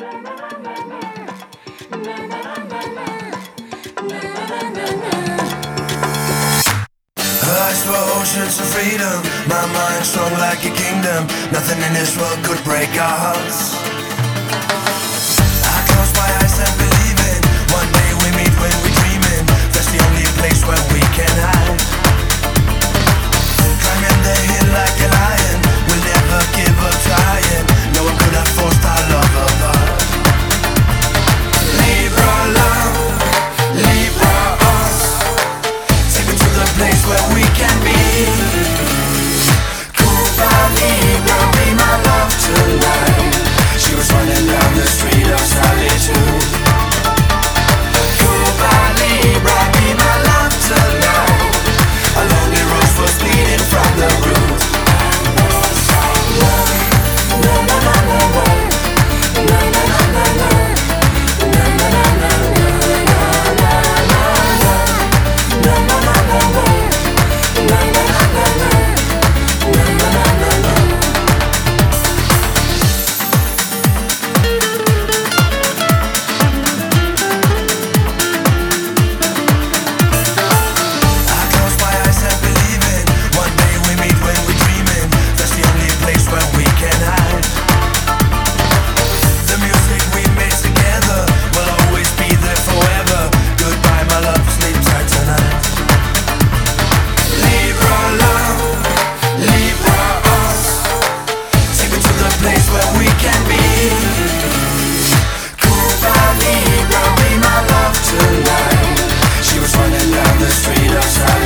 Her eyes were oceans of freedom, my mind strong like a kingdom. Nothing in this world could break our hearts. I close my eyes and believe it. One day we meet when we're dreaming. That's the only place where we can hide. Climbing the hill like a lion, we'll never give up trying. No one could have forced our love apart. Libra love, Libra us. Take me to the place where we can be. Cuba Libra, be my love tonight. She was running down the street of solitude. Cuba Libra, be my love tonight. A lonely rose was bleeding from the root. Na na na na na, na na na na na, na na na na na, na na na na na, na na na na na, na na na na na. I close my eyes and believe it. One day we meet when we're dreaming. That's the only place where we can hide. The music we made together will always be there forever. Goodbye, my love, sleep tight tonight. Libra love, Libra us. Take me to the place where we can be. Cuba Libra, be my love tonight. She was running down the street of silence.